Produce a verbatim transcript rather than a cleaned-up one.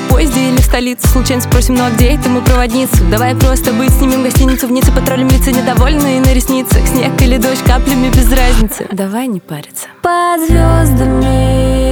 поезде или в столицу. Случайно спросим, ну а где это мы проводницу? Давай просто быть, снимем гостиницу в Ницце, потроллим лица недовольные на ресницах. Снег или дождь, каплями без разницы. Давай не париться. Под звездами